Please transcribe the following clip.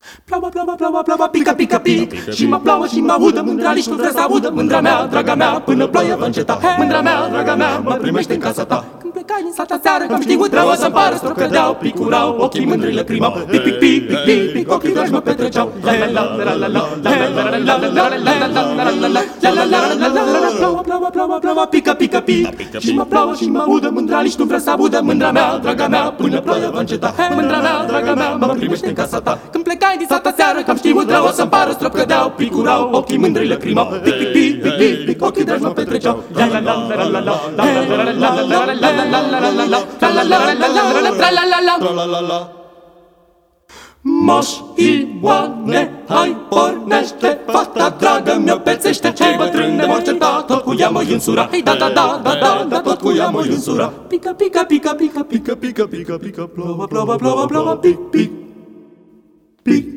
Plouă, plouă, plouă, plouă, pică, pică, pic. Și mă plouă și mă udă, mândra nici nu vrea să audă. Mândra mea, draga mea, până ploaia va înceta. Mândra mea, draga mea, mă primește în casa ta. Când plecai din sata seară, că-am știut rău o să-mi pară. Strop cădeau, picurau, ochii mândri lăcrimau. Pic, pic, pic, pic, pic, pic, ochii dragi mă petreceau. La la la la la la la la la la la la la. Plouă, plouă, plouă, plouă, pică, pică, pic. Și mă plouă și mă udă, mândra nici nu vrea să audă. Mândra mea, draga mea, până ploaia va înceta. Mândra mea, draga mea, mă primește în casa ta. Când plecai din sata seară, că-am știut rău o să-mi pară. Strop cădeau, picurau, ochii mândri lăcrimau. Pic, pic, pic, pic, pic, pic, ochii dragi mă petreceau. La la la la la la la la la. Moș Ioane, hai pornește, fata dragă mi-o pețește. Cei bătrâni de mor certa, tot cu ea mă-i însura. Hei, da, da, da, da, da, da, tot cu ea mă-i însura. Pică, pică, pică, pică, pică, pică, pică, pică, plouă, plouă, plouă, plouă, pic, pic, pic.